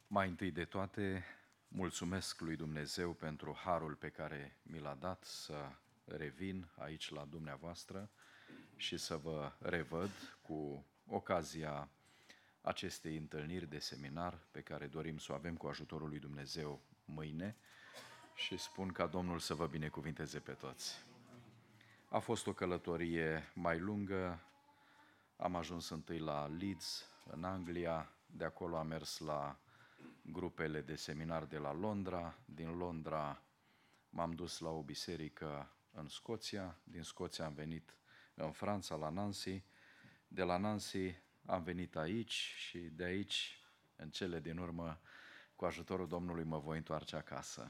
Mai întâi de toate, mulțumesc lui Dumnezeu pentru harul pe care mi l-a dat să revin aici la dumneavoastră și să vă revăd cu ocazia acestei întâlniri de seminar pe care dorim să o avem cu ajutorul lui Dumnezeu mâine și spun ca Domnul să vă binecuvinteze pe toți. A fost o călătorie mai lungă, am ajuns întâi la Leeds, în Anglia, de acolo am mers la grupele de seminar de la Londra, din Londra m-am dus la o biserică în Scoția, din Scoția am venit în Franța, la Nancy, de la Nancy am venit aici și de aici, în cele din urmă, cu ajutorul Domnului mă voi întoarce acasă.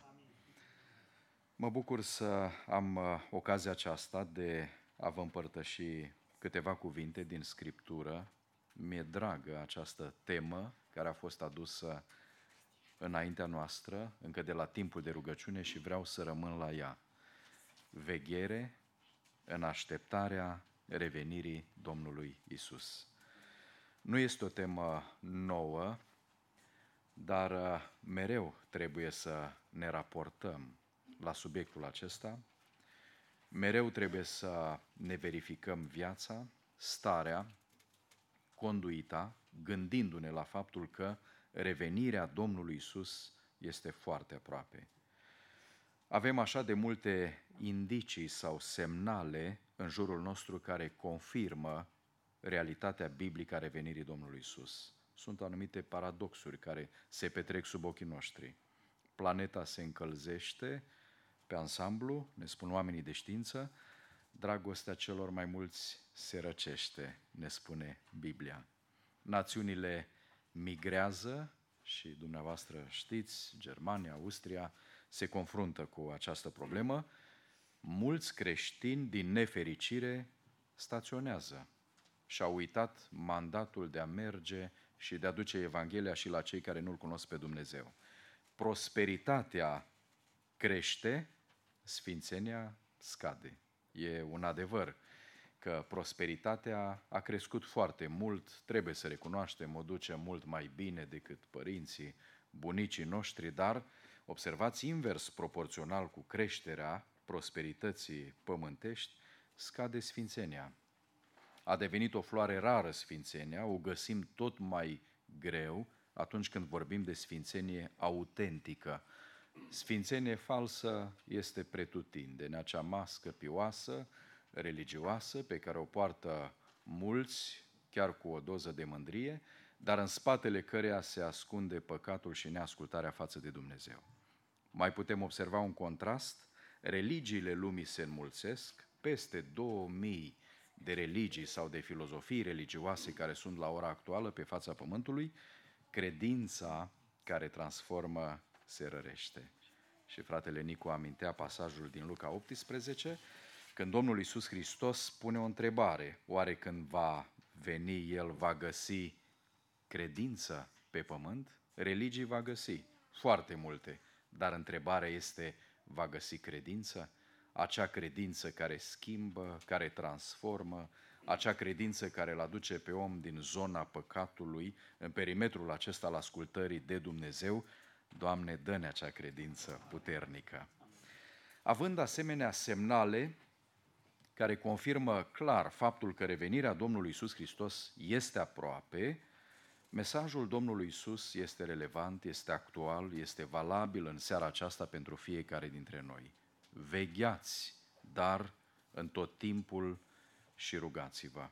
Mă bucur să am ocazia aceasta de a vă împărtăși câteva cuvinte din Scriptură. Mi-e dragă această temă care a fost adusă înaintea noastră, încă de la timpul de rugăciune și vreau să rămân la ea. Veghere în așteptarea revenirii Domnului Isus. Nu este o temă nouă, dar mereu trebuie să ne raportăm la subiectul acesta. Mereu trebuie să ne verificăm viața, starea, conduita, gândindu-ne la faptul că revenirea Domnului Isus este foarte aproape. Avem așa de multe indicii sau semnale în jurul nostru care confirmă realitatea biblică a revenirii Domnului Isus. Sunt anumite paradoxuri care se petrec sub ochii noștri. Planeta se încălzește pe ansamblu, ne spun oamenii de știință, dragostea celor mai mulți se răcește, ne spune Biblia. Națiunile migrează și dumneavoastră știți, Germania, Austria se confruntă cu această problemă. Mulți creștini, din nefericire, staționează și au uitat mandatul de a merge și de a duce Evanghelia și la cei care nu-L cunosc pe Dumnezeu. Prosperitatea crește, sfințenia scade. E un adevăr că prosperitatea a crescut foarte mult, trebuie să recunoaștem, o duce mult mai bine decât părinții, bunicii noștri, dar observați invers proporțional cu creșterea prosperității pământești, scade sfințenia. A devenit o floare rară sfințenia, o găsim tot mai greu atunci când vorbim de sfințenie autentică. Sfințenie falsă este pretutindeni, acea mască pioasă, religioasă, pe care o poartă mulți, chiar cu o doză de mândrie, dar în spatele căreia se ascunde păcatul și neascultarea față de Dumnezeu. Mai putem observa un contrast, religiile lumii se înmulțesc, peste 2000 de religii sau de filozofii religioase care sunt la ora actuală pe fața pământului, credința care transformă se rărește. Și fratele Nicu amintea pasajul din Luca 18, când Domnul Iisus Hristos pune o întrebare, oare când va veni El va găsi credință pe pământ? Religii va găsi, foarte multe, dar întrebarea este, va găsi credință? Acea credință care schimbă, care transformă, acea credință care îl aduce pe om din zona păcatului, în perimetrul acesta al ascultării de Dumnezeu. Doamne, dă-ne acea credință puternică. Având asemenea semnale care confirmă clar faptul că revenirea Domnului Iisus Hristos este aproape, mesajul Domnului Iisus este relevant, este actual, este valabil în seara aceasta pentru fiecare dintre noi. Vegheați, dar în tot timpul și rugați-vă.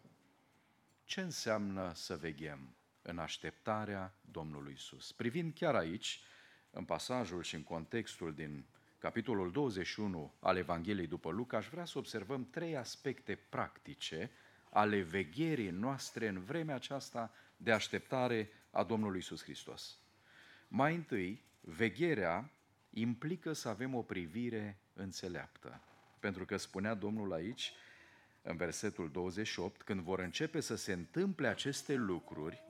Ce înseamnă să veghem în așteptarea Domnului Iisus? Privind chiar aici, în pasajul și în contextul din capitolul 21 al Evangheliei după Luca, aș vrea să observăm 3 aspecte practice ale vegherii noastre în vremea aceasta de așteptare a Domnului Iisus Hristos. Mai întâi, vegherea implică să avem o privire înțeleaptă, pentru că spunea Domnul aici, în versetul 28, când vor începe să se întâmple aceste lucruri,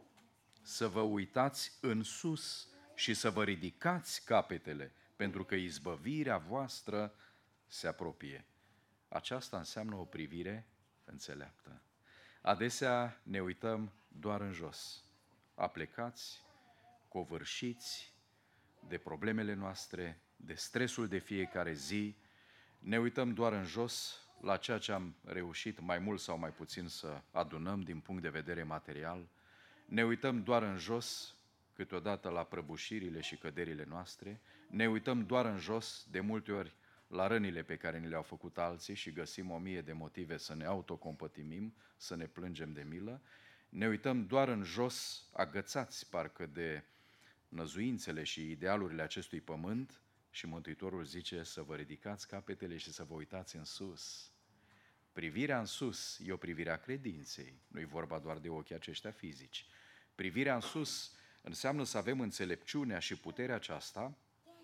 să vă uitați în sus și să vă ridicați capetele, pentru că izbăvirea voastră se apropie. Aceasta înseamnă o privire înțeleaptă. Adesea ne uităm doar în jos, aplecați, covârșiți de problemele noastre, de stresul de fiecare zi, ne uităm doar în jos la ceea ce am reușit mai mult sau mai puțin să adunăm din punct de vedere material, ne uităm doar în jos câteodată la prăbușirile și căderile noastre, ne uităm doar în jos de multe ori la rănile pe care ni le-au făcut alții și găsim 1000 de motive să ne autocompătimim, să ne plângem de milă, ne uităm doar în jos, agățați parcă de năzuințele și idealurile acestui pământ și Mântuitorul zice să vă ridicați capetele și să vă uitați în sus. Privirea în sus e o privire a credinței, nu-i vorba doar de ochii aceștia fizici. Privirea în sus înseamnă să avem înțelepciunea și puterea aceasta,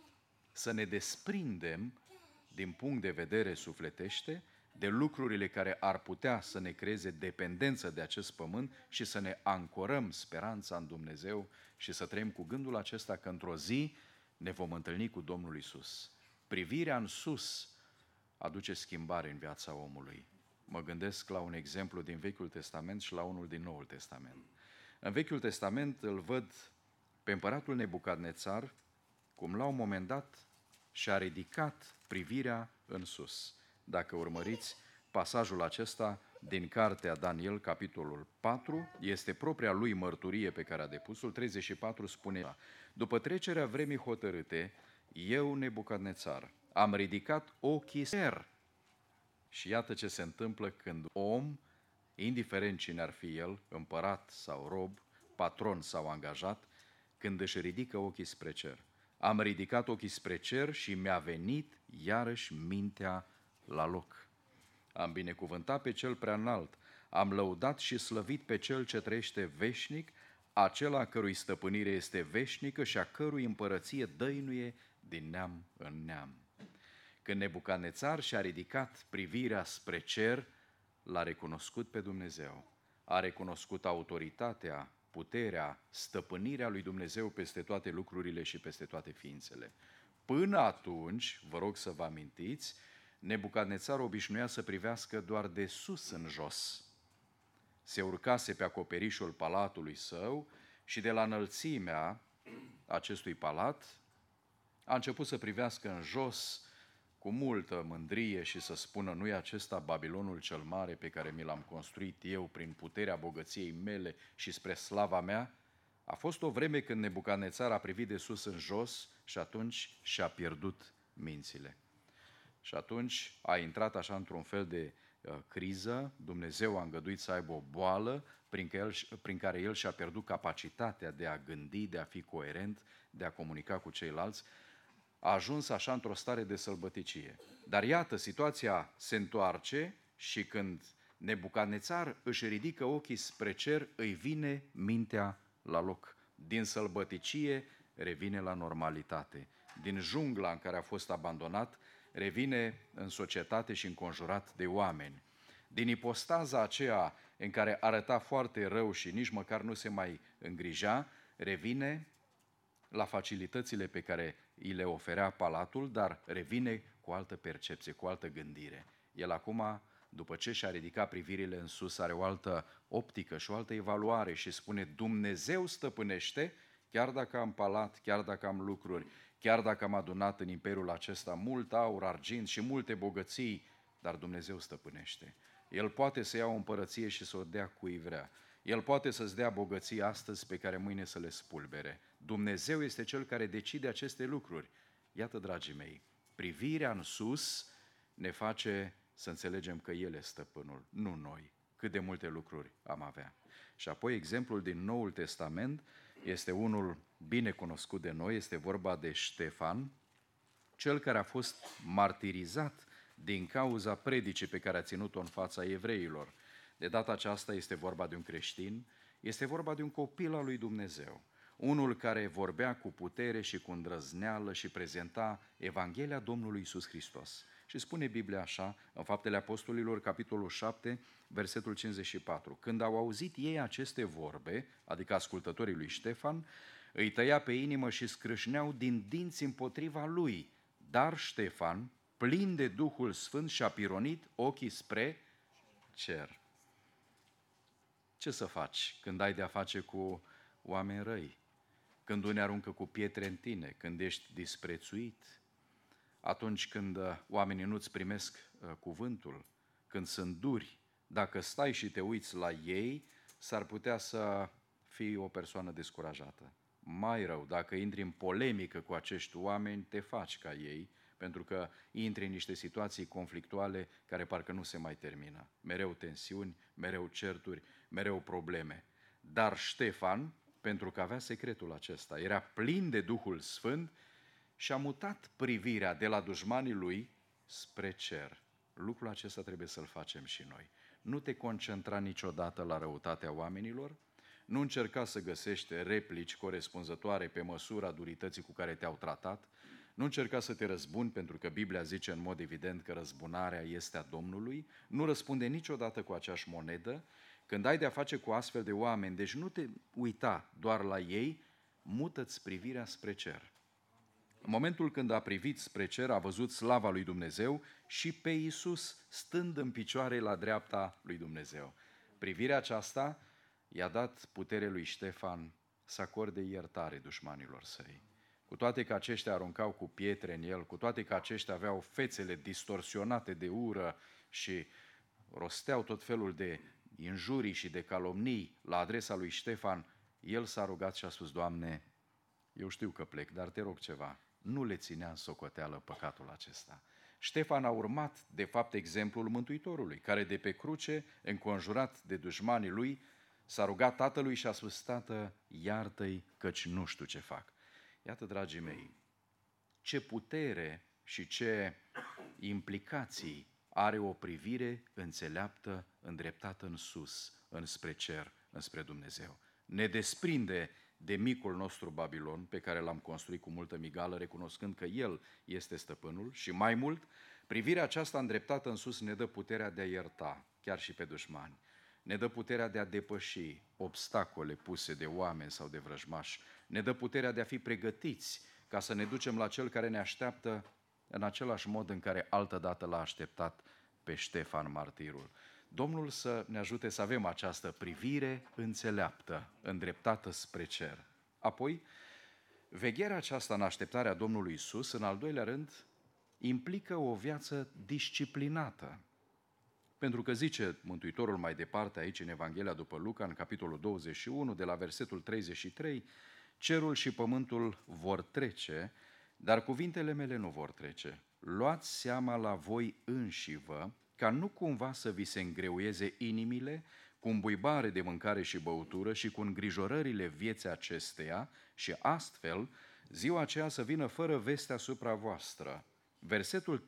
să ne desprindem din punct de vedere sufletește de lucrurile care ar putea să ne creeze dependență de acest pământ și să ne ancorăm speranța în Dumnezeu și să trăim cu gândul acesta că într-o zi ne vom întâlni cu Domnul Iisus. Privirea în sus aduce schimbare în viața omului. Mă gândesc la un exemplu din Vechiul Testament și la unul din Noul Testament. În Vechiul Testament îl văd pe împăratul Nebucadnețar, cum la un moment dat și-a ridicat privirea în sus. Dacă urmăriți pasajul acesta din cartea Daniel, capitolul 4, este propria lui mărturie pe care a depus-o. 34 spune: după trecerea vremii hotărâte, eu, Nebucadnețar, am ridicat ochii cer. Și iată ce se întâmplă când om, indiferent cine ar fi el, împărat sau rob, patron sau angajat, când își ridică ochii spre cer. Am ridicat ochii spre cer și mi-a venit iarăși mintea la loc. Am binecuvântat pe cel preaînalt, am lăudat și slăvit pe cel ce trăiește veșnic, acela cărui stăpânire este veșnică și a cărui împărăție dăinuie din neam în neam. Când Nebucadnețar și-a ridicat privirea spre cer, l-a recunoscut pe Dumnezeu, a recunoscut autoritatea, puterea, stăpânirea lui Dumnezeu peste toate lucrurile și peste toate ființele. Până atunci, vă rog să vă amintiți, Nebucadnețar obișnuia să privească doar de sus în jos. Se urcase pe acoperișul palatului său și de la înălțimea acestui palat a început să privească în jos cu multă mândrie și să spună: nu-i acesta Babilonul cel mare pe care mi l-am construit eu prin puterea bogăției mele și spre slava mea? A fost o vreme când Nebucadnețar a privit de sus în jos și atunci și-a pierdut mințile. Și atunci a intrat așa într-un fel de criză, Dumnezeu a îngăduit să aibă o boală prin care el și-a pierdut capacitatea de a gândi, de a fi coerent, de a comunica cu ceilalți. A ajuns așa într-o stare de sălbăticie. Dar iată, situația se întoarce și când Nebucadnețar își ridică ochii spre cer, îi vine mintea la loc. Din sălbăticie revine la normalitate. Din jungla în care a fost abandonat, revine în societate și înconjurat de oameni. Din ipostaza aceea în care arăta foarte rău și nici măcar nu se mai îngrija, revine la facilitățile pe care îi le oferea palatul, dar revine cu altă percepție, cu altă gândire. El acum, după ce și-a ridicat privirile în sus, are o altă optică și o altă evaluare și spune: Dumnezeu stăpânește, chiar dacă am palat, chiar dacă am lucruri, chiar dacă am adunat în imperiul acesta mult aur, argint și multe bogății, dar Dumnezeu stăpânește. El poate să ia o împărăție și să o dea cui vrea. El poate să-ți dea bogății astăzi pe care mâine să le spulbere. Dumnezeu este Cel care decide aceste lucruri. Iată, dragii mei, privirea în sus ne face să înțelegem că El este stăpânul, nu noi. Cât de multe lucruri am avea. Și apoi exemplul din Noul Testament este unul bine cunoscut de noi, este vorba de Ștefan, cel care a fost martirizat din cauza predicii pe care a ținut-o în fața evreilor. De data aceasta este vorba de un creștin, este vorba de un copil al lui Dumnezeu, unul care vorbea cu putere și cu îndrăzneală și prezenta Evanghelia Domnului Iisus Hristos. Și spune Biblia așa, în Faptele Apostolilor, capitolul 7, versetul 54. Când au auzit ei aceste vorbe, adică ascultătorii lui Ștefan, îi tăia pe inimă și scrâșneau din dinți împotriva lui. Dar Ștefan, plin de Duhul Sfânt, și-a pironit ochii spre cer. Ce să faci când ai de-a face cu oameni răi? când unii aruncă cu pietre în tine, când ești disprețuit, atunci când oamenii nu-ți primesc cuvântul, când sunt duri, dacă stai și te uiți la ei, s-ar putea să fii o persoană descurajată. Mai rău, dacă intri în polemică cu acești oameni, te faci ca ei, pentru că intri în niște situații conflictuale care parcă nu se mai termină. Mereu tensiuni, mereu certuri, mereu probleme. Dar Ștefan, pentru că avea secretul acesta, era plin de Duhul Sfânt și a mutat privirea de la dușmanii lui spre cer. Lucrul acesta trebuie să-l facem și noi. Nu te concentra niciodată la răutatea oamenilor, nu încerca să găsești replici corespunzătoare pe măsura durității cu care te-au tratat, nu încerca să te răzbuni, pentru că Biblia zice în mod evident că răzbunarea este a Domnului, nu răspunde niciodată cu aceeași monedă. Când ai de-a face cu astfel de oameni, deci nu te uita doar la ei, mută-ți privirea spre cer. În momentul când a privit spre cer, a văzut slava lui Dumnezeu și pe Iisus stând în picioare la dreapta lui Dumnezeu. Privirea aceasta i-a dat putere lui Ștefan să acorde iertare dușmanilor săi. Cu toate că aceștia aruncau cu pietre în el, cu toate că aceștia aveau fețele distorsionate de ură și rosteau tot felul de injurii și de calomnii la adresa lui Ștefan, el s-a rugat și a spus: Doamne, eu știu că plec, dar te rog ceva, nu le ținea în socoteală păcatul acesta. Ștefan a urmat, de fapt, exemplul Mântuitorului, care de pe cruce, înconjurat de dușmanii lui, s-a rugat Tatălui și a spus: Tată, iartă-i, căci nu știu ce fac. Iată, dragii mei, ce putere și ce implicații are o privire înțeleaptă, îndreptată în sus, înspre cer, înspre Dumnezeu. Ne desprinde de micul nostru Babilon, pe care l-am construit cu multă migală, recunoscând că El este stăpânul, și mai mult, privirea aceasta îndreptată în sus ne dă puterea de a ierta, chiar și pe dușmani. Ne dă puterea de a depăși obstacole puse de oameni sau de vrăjmași. Ne dă puterea de a fi pregătiți ca să ne ducem la Cel care ne așteaptă în același mod în care altădată l-a așteptat pe Ștefan martirul. Domnul să ne ajute să avem această privire înțeleaptă, îndreptată spre cer. Apoi, vegherea aceasta în așteptarea Domnului Iisus, în al doilea rând, implică o viață disciplinată. Pentru că zice Mântuitorul mai departe aici în Evanghelia după Luca, în capitolul 21, de la versetul 33, cerul și pământul vor trece, dar cuvintele mele nu vor trece. Luați seama la voi înșivă, ca nu cumva să vi se îngreuieze inimile cu îmbuibare de mâncare și băutură și cu îngrijorările vieții acesteia și astfel ziua aceea să vină fără veste asupra voastră. Versetul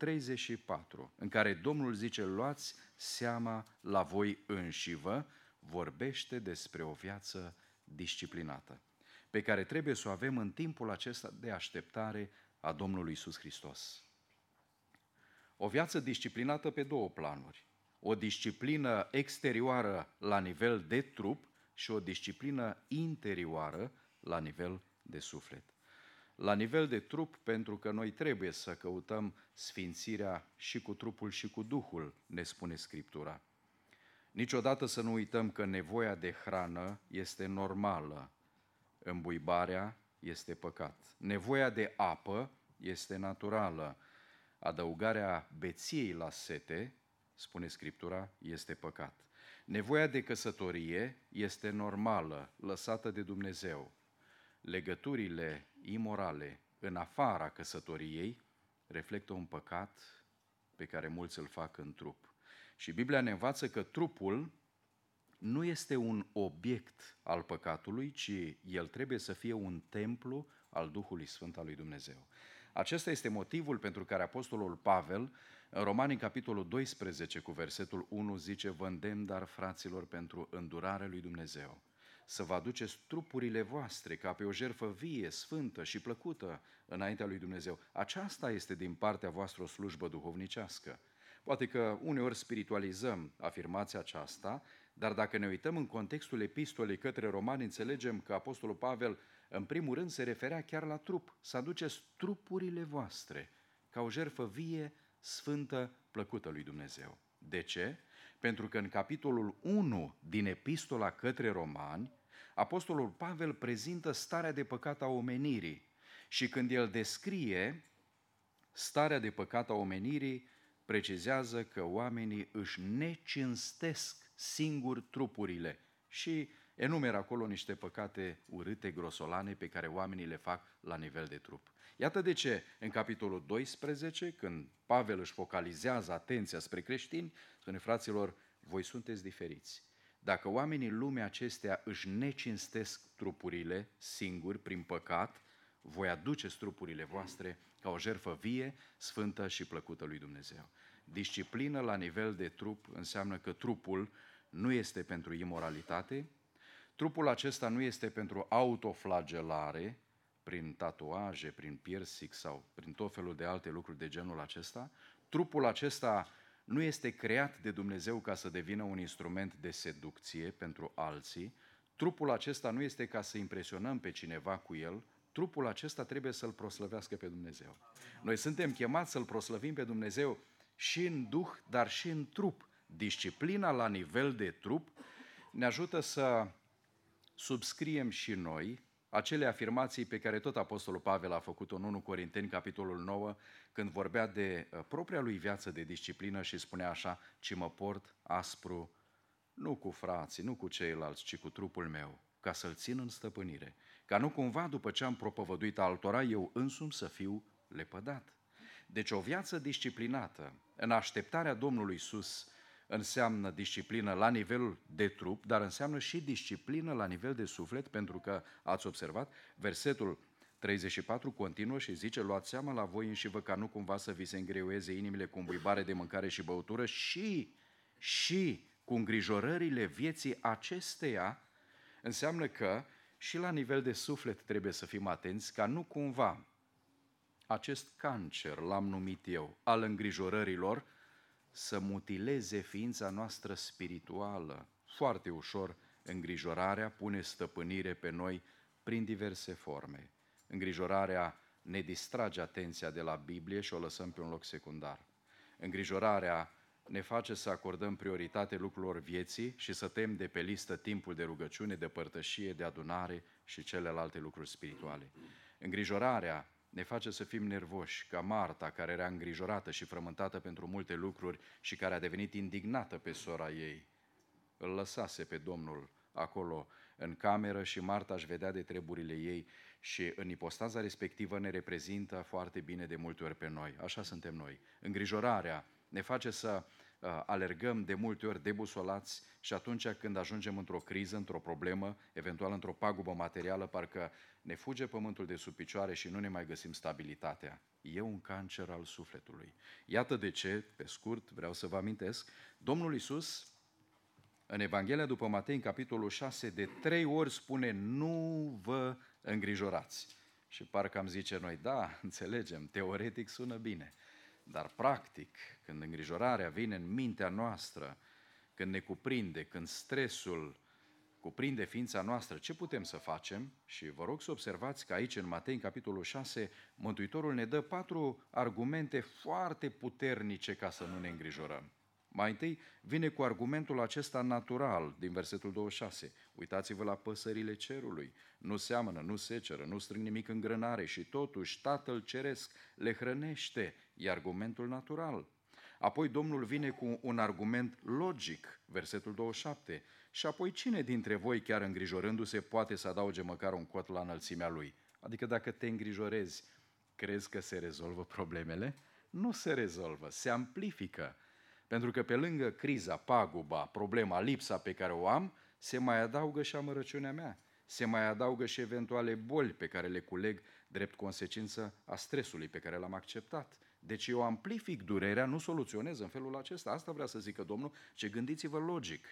34, în care Domnul zice: luați seama la voi înșivă, vorbește despre o viață disciplinată, pe care trebuie să o avem în timpul acesta de așteptare a Domnului Iisus Hristos. O viață disciplinată pe două planuri. O disciplină exterioară la nivel de trup și o disciplină interioară la nivel de suflet. La nivel de trup, pentru că noi trebuie să căutăm sfințirea și cu trupul și cu Duhul, ne spune Scriptura. Niciodată să nu uităm că nevoia de hrană este normală, îmbuibarea este păcat. Nevoia de apă este naturală, adăugarea beției la sete, spune Scriptura, este păcat. Nevoia de căsătorie este normală, lăsată de Dumnezeu. Legăturile imorale în afara căsătoriei reflectă un păcat pe care mulți îl fac în trup. Și Biblia ne învață că trupul nu este un obiect al păcatului, ci el trebuie să fie un templu al Duhului Sfânt al lui Dumnezeu. Acesta este motivul pentru care Apostolul Pavel, în Romani, capitolul 12, cu versetul 1, zice: vă îndemn, dar, fraților, pentru îndurarea lui Dumnezeu, să vă aduceți trupurile voastre ca pe o jertfă vie, sfântă și plăcută înaintea lui Dumnezeu. Aceasta este din partea voastră o slujbă duhovnicească. Poate că uneori spiritualizăm afirmația aceasta, dar dacă ne uităm în contextul epistolei către Romani, înțelegem că Apostolul Pavel, în primul rând, se referea chiar la trup. Să aduceți trupurile voastre ca o jertfă vie, sfântă, plăcută lui Dumnezeu. De ce? Pentru că în capitolul 1 din epistola către Romani, Apostolul Pavel prezintă starea de păcat a omenirii și când el descrie starea de păcat a omenirii, precizează că oamenii își necinstesc singur trupurile și enumeră acolo niște păcate urâte, grosolane, pe care oamenii le fac la nivel de trup. Iată de ce, în capitolul 12, când Pavel își focalizează atenția spre creștini, spune: fraților, voi sunteți diferiți. Dacă oamenii lumea acestea își necinstesc trupurile singuri prin păcat, voi aduceți trupurile voastre ca o jertfă vie, sfântă și plăcută lui Dumnezeu. Disciplină la nivel de trup înseamnă că trupul nu este pentru imoralitate, trupul acesta nu este pentru autoflagelare, prin tatuaje, prin piercing sau prin tot felul de alte lucruri de genul acesta. Trupul acesta nu este creat de Dumnezeu ca să devină un instrument de seducție pentru alții. Trupul acesta nu este ca să impresionăm pe cineva cu el. Trupul acesta trebuie să-L proslăvească pe Dumnezeu. Noi suntem chemați să-L proslăvim pe Dumnezeu și în duh, dar și în trup. Disciplina la nivel de trup ne ajută să subscriem și noi acele afirmații pe care tot Apostolul Pavel a făcut-o în 1 Corinteni, capitolul 9, când vorbea de propria lui viață de disciplină și spunea așa: ci mă port aspru, nu cu frații, nu cu ceilalți, ci cu trupul meu, ca să-l țin în stăpânire, ca nu cumva după ce am propovăduit altora, eu însumi să fiu lepădat. Deci o viață disciplinată, în așteptarea Domnului Iisus, înseamnă disciplină la nivel de trup, dar înseamnă și disciplină la nivel de suflet, pentru că, ați observat, versetul 34 continuă și zice: luați seama la voi înșivă ca nu cumva să vi se îngreuieze inimile cu îmbuibare de mâncare și băutură și cu îngrijorările vieții acesteia. Înseamnă că și la nivel de suflet trebuie să fim atenți ca nu cumva acest cancer, l-am numit eu, al îngrijorărilor, să mutileze ființa noastră spirituală. Foarte ușor îngrijorarea pune stăpânire pe noi prin diverse forme. Îngrijorarea ne distrage atenția de la Biblie și o lăsăm pe un loc secundar. Îngrijorarea ne face să acordăm prioritate lucrurilor vieții și să tăiem de pe listă timpul de rugăciune, de părtășie, de adunare și celelalte lucruri spirituale. Îngrijorarea ne face să fim nervoși, ca Marta, care era îngrijorată și frământată pentru multe lucruri și care a devenit indignată pe sora ei. Îl lăsase pe Domnul acolo în cameră și Marta își vedea de treburile ei și în ipostaza respectivă ne reprezintă foarte bine de multe ori pe noi. Așa suntem noi. Îngrijorarea ne face să alergăm de multe ori debusolați și atunci când ajungem într-o criză, într-o problemă, eventual într-o pagubă materială, parcă ne fuge pământul de sub picioare și nu ne mai găsim stabilitatea. E un cancer al sufletului. Iată de ce, pe scurt, vreau să vă amintesc, Domnul Iisus, în Evanghelia după Matei, în capitolul 6, de 3 ori spune: nu vă îngrijorați. Și parcă am zice noi: da, înțelegem, teoretic sună bine, dar practic, când îngrijorarea vine în mintea noastră, când ne cuprinde, când stresul cuprinde ființa noastră, ce putem să facem? Și vă rog să observați că aici, în Matei, în capitolul 6, Mântuitorul ne dă 4 argumente foarte puternice ca să nu ne îngrijorăm. Mai întâi vine cu argumentul acesta natural din versetul 26. Uitați-vă la păsările cerului. Nu seamănă, nu seceră, nu strâng nimic în grânare și totuși Tatăl Ceresc le hrănește. E argumentul natural. Apoi Domnul vine cu un argument logic, versetul 27. Și apoi cine dintre voi, chiar îngrijorându-se, poate să adauge măcar un cot la înălțimea lui? Adică dacă te îngrijorezi, crezi că se rezolvă problemele? Nu se rezolvă, se amplifică. Pentru că pe lângă criza, paguba, problema, lipsa pe care o am, se mai adaugă și amărăciunea mea. Se mai adaugă și eventuale boli pe care le culeg drept consecință a stresului pe care l-am acceptat. Deci eu amplific durerea, nu soluționez în felul acesta. Asta vrea să zică Domnul, ce gândiți-vă logic.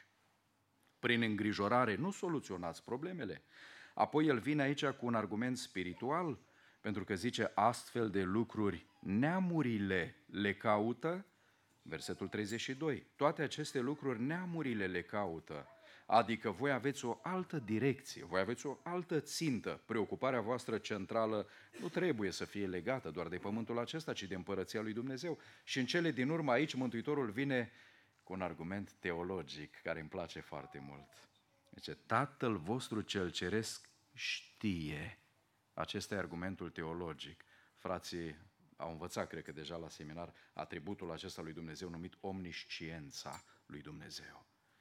Prin îngrijorare nu soluționați problemele. Apoi el vine aici cu un argument spiritual, pentru că zice: astfel de lucruri neamurile le caută. Versetul 32. Toate aceste lucruri neamurile le caută. Adică voi aveți o altă direcție, voi aveți o altă țintă. Preocuparea voastră centrală nu trebuie să fie legată doar de pământul acesta, ci de împărăția lui Dumnezeu. Și în cele din urmă aici Mântuitorul vine cu un argument teologic care îmi place foarte mult. Deci, Tatăl vostru cel ceresc știe. Acesta e argumentul teologic. Frații au învățat, cred că deja la seminar, atributul acesta lui Dumnezeu numit omnisciența lui Dumnezeu.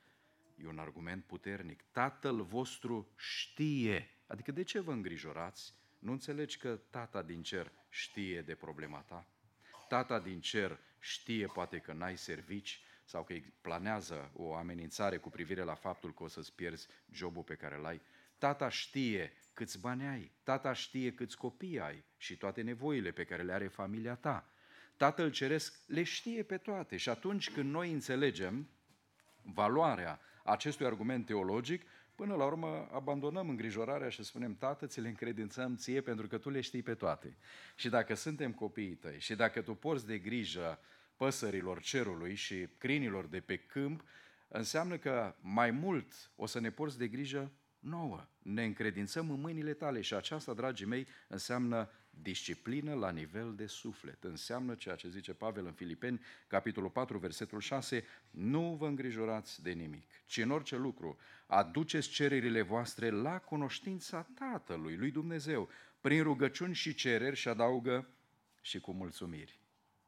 E un argument puternic. Tatăl vostru știe. Adică de ce vă îngrijorați? Nu înțelegi că Tata din cer știe de problema ta? Tata din cer știe poate că n-ai servici sau că planează o amenințare cu privire la faptul că o să-ți pierzi jobul pe care l-ai. Tata știe câți bani ai, tata știe câți copii ai și toate nevoile pe care le are familia ta. Tatăl Ceresc le știe pe toate și atunci când noi înțelegem valoarea acestui argument teologic, până la urmă abandonăm îngrijorarea și spunem, Tată, ți le încredințăm ție pentru că tu le știi pe toate. Și dacă suntem copiii tăi și dacă tu porți de grijă păsărilor cerului și crinilor de pe câmp, înseamnă că mai mult o să ne porți de grijă nouă. Ne încredințăm în mâinile tale și aceasta, dragii mei, înseamnă disciplină la nivel de suflet. Înseamnă ceea ce zice Pavel în Filipeni, capitolul 4, versetul 6, nu vă îngrijorați de nimic, ci în orice lucru aduceți cererile voastre la cunoștința Tatălui, lui Dumnezeu, prin rugăciuni și cereri, și adaugă, și cu mulțumiri.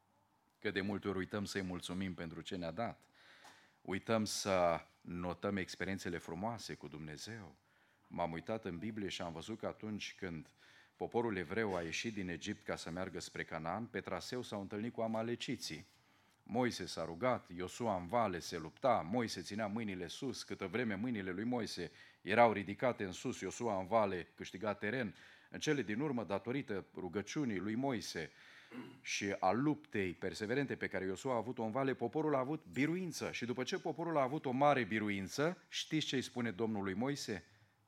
Că de multe ori uităm să-i mulțumim pentru ce ne-a dat. Uităm să notăm experiențele frumoase cu Dumnezeu. M-am uitat în Biblie și am văzut că atunci când poporul evreu a ieșit din Egipt ca să meargă spre Canaan, pe traseu s-au întâlnit cu amaleciții. Moise s-a rugat, Iosua în vale se lupta, Moise ținea mâinile sus, câtă vreme mâinile lui Moise erau ridicate în sus, Iosua în vale câștiga teren. În cele din urmă, datorită rugăciunii lui Moise și a luptei perseverente pe care Iosua a avut-o în vale, poporul a avut biruință. Și după ce poporul a avut o mare biruință, știți ce îi spune Domnul lui Moise?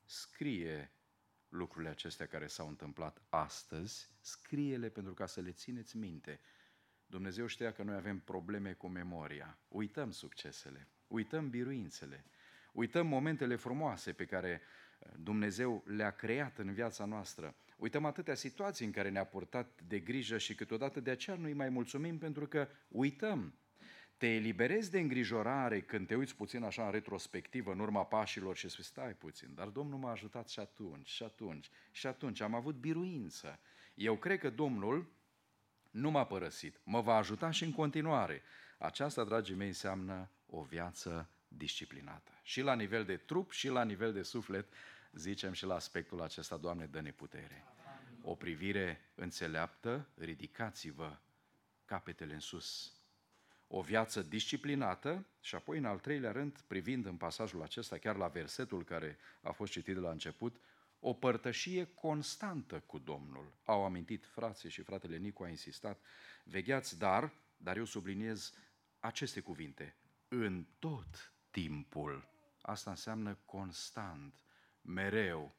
Scrie lucrurile acestea care s-au întâmplat astăzi, scrie-le pentru ca să le țineți minte. Dumnezeu știa că noi avem probleme cu memoria. Uităm succesele, uităm biruințele, uităm momentele frumoase pe care Dumnezeu le-a creat în viața noastră. Uităm atâtea situații în care ne-a purtat de grijă și câteodată de aceea nu-i mai mulțumim pentru că uităm. Te eliberezi de îngrijorare când te uiți puțin așa în retrospectivă, în urma pașilor și spui, stai puțin, dar Domnul m-a ajutat și atunci, și atunci, și atunci, am avut biruință. Eu cred că Domnul nu m-a părăsit, mă va ajuta și în continuare. Aceasta, dragii mei, înseamnă o viață disciplinată. Și la nivel de trup și la nivel de suflet, zicem și la aspectul acesta, Doamne, dă-ne putere. O privire înțeleaptă, ridicați-vă capetele în sus. O viață disciplinată și apoi, în al treilea rând, privind în pasajul acesta, chiar la versetul care a fost citit de la început, o părtășie constantă cu Domnul. Au amintit frații și fratele Nicu a insistat, vegheați, dar eu subliniez aceste cuvinte, în tot timpul. Asta înseamnă constant, mereu.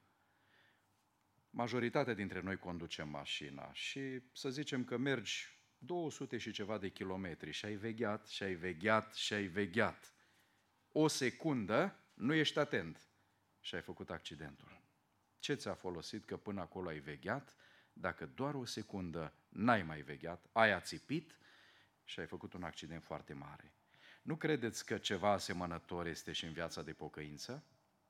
Majoritatea dintre noi conducem mașina și să zicem că mergi 200 și ceva de kilometri și ai vegheat, și ai vegheat, și ai vegheat. O secundă nu ești atent și ai făcut accidentul. Ce ți-a folosit că până acolo ai vegheat, dacă doar o secundă n-ai mai vegheat, ai ațipit și ai făcut un accident foarte mare? Nu credeți că ceva asemănător este și în viața de pocăință?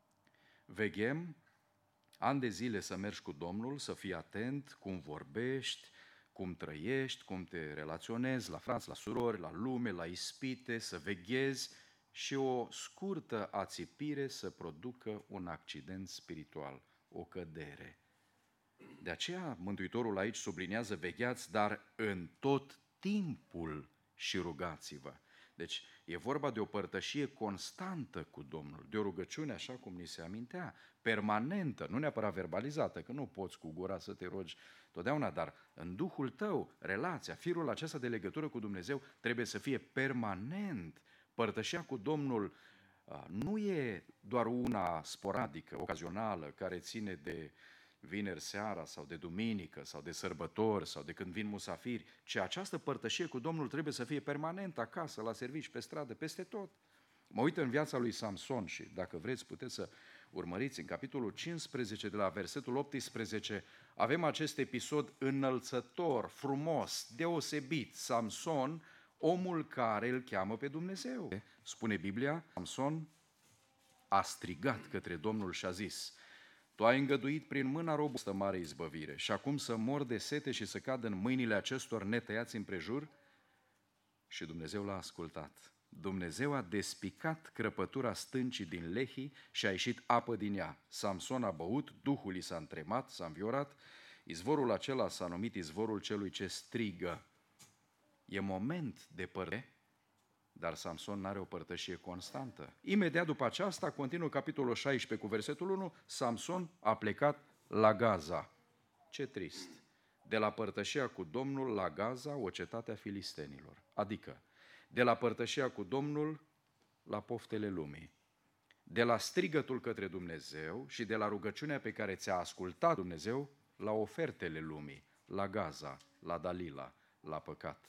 Veghem ani de zile să mergi cu Domnul, să fii atent cum vorbești, cum trăiești, cum te relaționezi la frați, la surori, la lume, la ispite, să veghezi și o scurtă ațipire să producă un accident spiritual, o cădere. De aceea Mântuitorul aici subliniază vegheați, dar în tot timpul și rugați-vă. Deci e vorba de o părtășie constantă cu Domnul, de o rugăciune, așa cum ni se amintea, permanentă, nu neapărat verbalizată, că nu poți cu gura să te rogi totdeauna, dar în Duhul tău, relația, firul acesta de legătură cu Dumnezeu trebuie să fie permanent. Părtășia cu Domnul nu e doar una sporadică, ocazională, care ține de vineri seara sau de duminică sau de sărbători sau de când vin musafiri, ci această părtășie cu Domnul trebuie să fie permanent acasă, la servici, pe stradă, peste tot. Mă uit în viața lui Samson și dacă vreți puteți să urmăriți în capitolul 15 de la versetul 18, avem acest episod înălțător, frumos, deosebit. Samson, omul care îl cheamă pe Dumnezeu. Spune Biblia, Samson a strigat către Domnul și a zis: Tu ai îngăduit prin mâna robustă mare izbăvire și acum să mor de sete și să cad în mâinile acestor netăiați împrejur? Și Dumnezeu l-a ascultat. Dumnezeu a despicat crăpătura stâncii din Lehi și a ieșit apă din ea. Samson a băut, Duhul i s-a întremat, s-a înviorat. Izvorul acela s-a numit izvorul celui ce strigă. E moment de părtășie, dar Samson n-are o părtășie constantă. Imediat după aceasta, continuă capitolul 16 cu versetul 1, Samson a plecat la Gaza. Ce trist! De la părtășia cu Domnul la Gaza, o cetate a filistenilor. Adică, de la părtășia cu Domnul la poftele lumii. De la strigătul către Dumnezeu și de la rugăciunea pe care ți-a ascultat Dumnezeu la ofertele lumii, la Gaza, la Dalila, la păcat.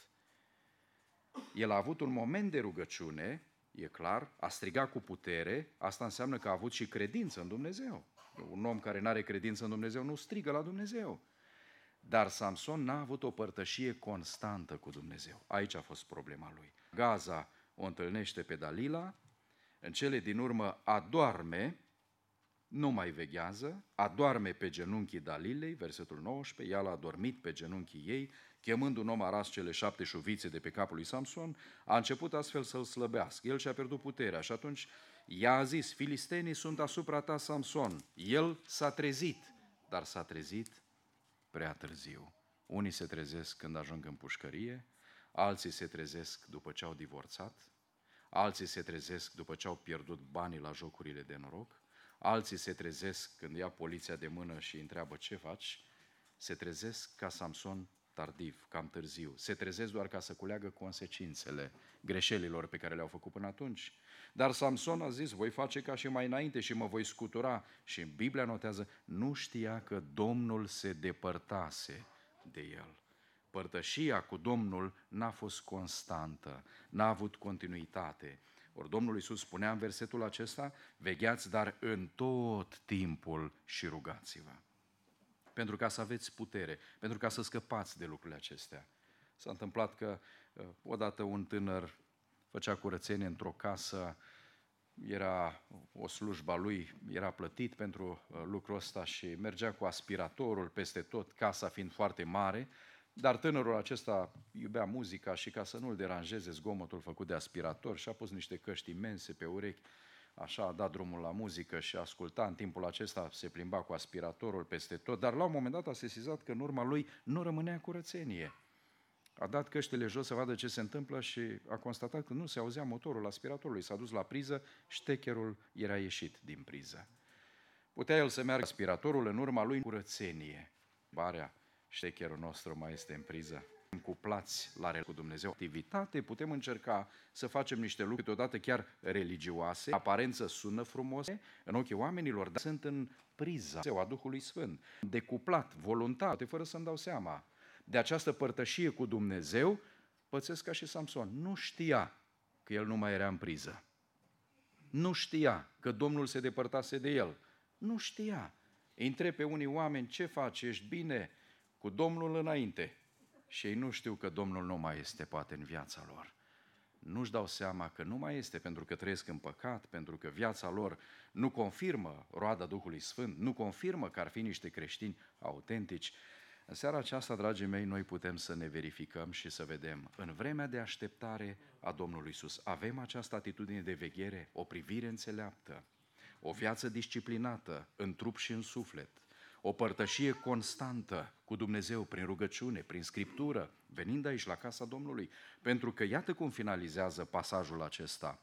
El a avut un moment de rugăciune, e clar, a strigat cu putere, asta înseamnă că a avut și credință în Dumnezeu. Un om care nu are credință în Dumnezeu nu strigă la Dumnezeu. Dar Samson n-a avut o părtășie constantă cu Dumnezeu. Aici a fost problema lui. Gaza o întâlnește pe Dalila, în cele din urmă adorme, nu mai veghează, adorme pe genunchii Dalilei, versetul 19, ea l-a adormit pe genunchii ei, chemând un om aras cele 7 șuvițe de pe capul lui Samson, a început astfel să-l slăbească. El și-a pierdut puterea și atunci ea a zis: filistenii sunt asupra ta, Samson. El s-a trezit, dar s-a trezit prea târziu. Unii se trezesc când ajung în pușcărie, alții se trezesc după ce au divorțat, alții se trezesc după ce au pierdut banii la jocurile de noroc, alții se trezesc când ia poliția de mână și îi întreabă: ce faci? Se trezesc ca Samson tardiv, cam târziu. Se trezesc doar ca să culeagă consecințele greșelilor pe care le-au făcut până atunci. Dar Samson a zis: voi face ca și mai înainte și mă voi scutura. Și Biblia notează: nu știa că Domnul se depărtase de el. Părtășia cu Domnul n-a fost constantă, n-a avut continuitate. Ori Domnul Iisus spunea în versetul acesta: vegheați, dar în tot timpul și rugați-vă. Pentru ca să aveți putere, pentru ca să scăpați de lucrurile acestea. S-a întâmplat că odată un tânăr făcea curățenie într-o casă, era o slujba lui, era plătit pentru lucrul ăsta și mergea cu aspiratorul peste tot, casa fiind foarte mare, dar tânărul acesta iubea muzica și ca să nu-l deranjeze zgomotul făcut de aspirator și-a pus niște căști imense pe urechi, așa a dat drumul la muzică și asculta. În timpul acesta se plimba cu aspiratorul peste tot, dar la un moment dat a sesizat că în urma lui nu rămânea curățenie. A dat căștile jos să vadă ce se întâmplă și a constatat că nu se auzea motorul aspiratorului. S-a dus la priză, ștecherul era ieșit din priză. Putea el să meargă aspiratorul, în urma lui curățenie. Barea, ștecherul nostru mai este în priză. Cuplați la relație cu Dumnezeu. Activitate, putem încerca să facem niște lucruri câteodată chiar religioase, aparență sună frumos în ochii oamenilor, dar sunt în priza a Duhului Sfânt, decuplat, voluntar, fără să-mi dau seama. De această părtășie cu Dumnezeu, pățesc ca și Samson. Nu știa că el nu mai era în priză. Nu știa că Domnul se depărtase de el. Nu știa. Îi întreb pe unii oameni: ce faci, ești bine? Cu Domnul înainte. Și ei nu știu că Domnul nu mai este poate în viața lor. Nu-și dau seama că nu mai este pentru că trăiesc în păcat, pentru că viața lor nu confirmă roada Duhului Sfânt, nu confirmă că ar fi niște creștini autentici. În seara aceasta, dragii mei, noi putem să ne verificăm și să vedem, în vremea de așteptare a Domnului Iisus, avem această atitudine de veghere, o privire înțeleaptă, o viață disciplinată în trup și în suflet, o părtășie constantă cu Dumnezeu prin rugăciune, prin Scriptură, venind aici la casa Domnului. Pentru că iată cum finalizează pasajul acesta.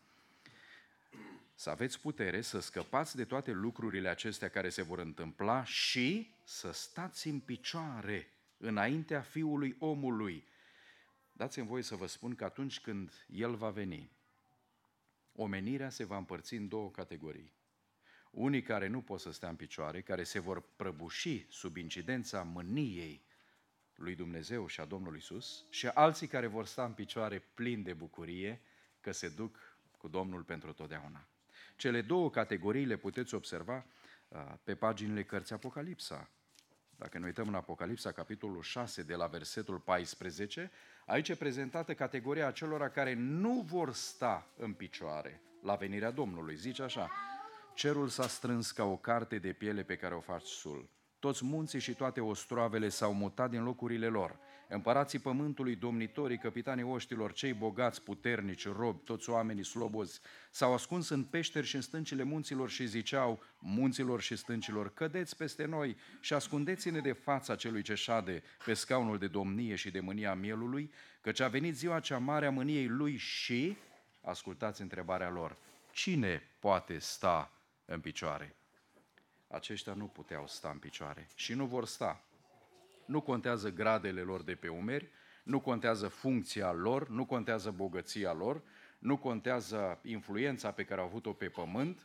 Să aveți putere să scăpați de toate lucrurile acestea care se vor întâmpla și să stați în picioare înaintea Fiului Omului. Dați-mi voie să vă spun că atunci când El va veni, omenirea se va împărți în două categorii. Unii care nu pot să stea în picioare, care se vor prăbuși sub incidența mâniei lui Dumnezeu și a Domnului Iisus, și alții care vor sta în picioare plini de bucurie că se duc cu Domnul pentru totdeauna. Cele două categorii le puteți observa pe paginile cărții Apocalipsa. Dacă ne uităm în Apocalipsa, capitolul 6, de la versetul 14, aici e prezentată categoria acelora care nu vor sta în picioare la venirea Domnului. Zice așa: Cerul s-a strâns ca o carte de piele pe care o faci sul. Toți munții și toate ostroavele s-au mutat din locurile lor. Împărații pământului, domnitorii, capitanii oștilor, cei bogați, puternici, robi, toți oamenii slobozi, s-au ascuns în peșteri și în stâncile munților și ziceau munților și stâncilor: cădeți peste noi și ascundeți-ne de fața celui ce șade pe scaunul de domnie și de mânia mielului, căci a venit ziua cea mare a mâniei lui și, ascultați întrebarea lor, cine poate sta în picioare? Aceștia nu puteau sta în picioare și nu vor sta. Nu contează gradele lor de pe umeri, nu contează funcția lor, nu contează bogăția lor, nu contează influența pe care au avut-o pe pământ.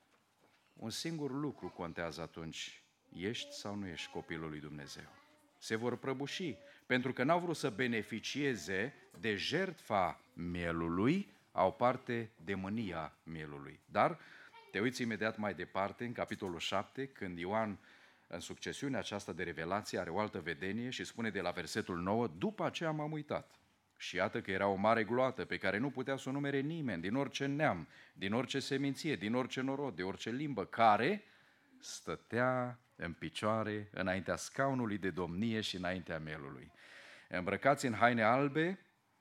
Un singur lucru contează atunci: ești sau nu ești copilul lui Dumnezeu? Se vor prăbuși, pentru că n-au vrut să beneficieze de jertfa mielului, au parte de mânia mielului. Dar te uiți imediat mai departe, în capitolul 7, când Ioan, în succesiunea aceasta de revelație, are o altă vedenie și spune de la versetul 9: după aceea m-am uitat și iată că era o mare gloată pe care nu putea să o numere nimeni, din orice neam, din orice seminție, din orice norod, de orice limbă, care stătea în picioare înaintea scaunului de domnie și înaintea mielului. Îmbrăcați în haine albe,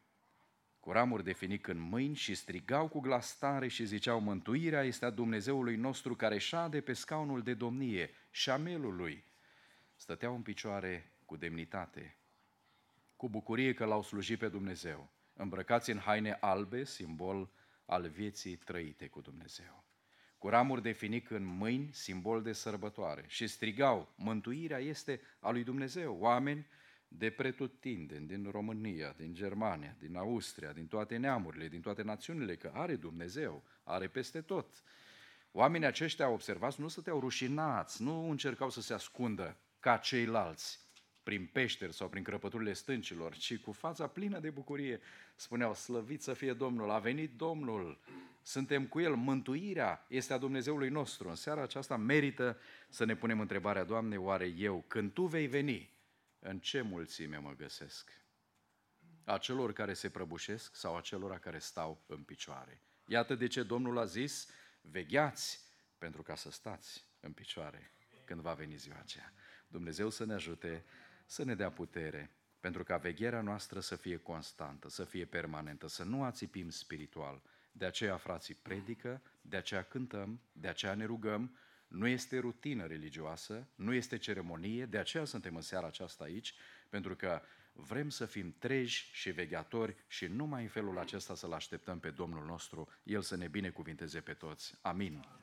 cu ramuri de finic în mâini, și strigau cu glas tare și ziceau: mântuirea este a Dumnezeului nostru care șade pe scaunul de domnie și a mielului. Stăteau în picioare cu demnitate, cu bucurie că l-au slujit pe Dumnezeu, îmbrăcați în haine albe, simbol al vieții trăite cu Dumnezeu, cu ramuri de finic în mâini, simbol de sărbătoare, și strigau: mântuirea este a lui Dumnezeu. Oameni de pretutindeni, din România, din Germania, din Austria, din toate neamurile, din toate națiunile, că are Dumnezeu, are peste tot. Oamenii aceștia, observați, nu stăteau rușinați, nu încercau să se ascundă ca ceilalți prin peșteri sau prin crăpăturile stâncilor, ci cu fața plină de bucurie spuneau: slăvit să fie Domnul, a venit Domnul, suntem cu El, mântuirea este a Dumnezeului nostru. În seara aceasta merită să ne punem întrebarea: Doamne, oare eu, când Tu vei veni, în ce mulțime mă găsesc? A celor care se prăbușesc sau a celor care stau în picioare? Iată de ce Domnul a zis: vegheați pentru ca să stați în picioare când va veni ziua aceea. Dumnezeu să ne ajute, să ne dea putere, pentru ca vegherea noastră să fie constantă, să fie permanentă, să nu ațipim spiritual. De aceea frații predică, de aceea cântăm, de aceea ne rugăm. Nu este rutină religioasă, nu este ceremonie, de aceea suntem în seara aceasta aici, pentru că vrem să fim treji și vegheatori și numai în felul acesta să-L așteptăm pe Domnul nostru, El să ne binecuvinteze pe toți. Amin.